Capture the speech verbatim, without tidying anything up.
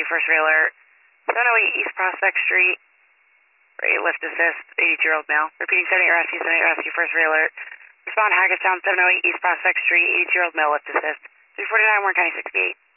first alert. seven oh eight East Prospect Street. Right, lift assist, eighty-two-year-old male. Repeating seven eight rescue, seven eight rescue, first alert. Respond Hackettstown, seven oh eight East Prospect Street, eighty-two-year-old male, lift assist. three forty-nine, Warren County sixty-eight.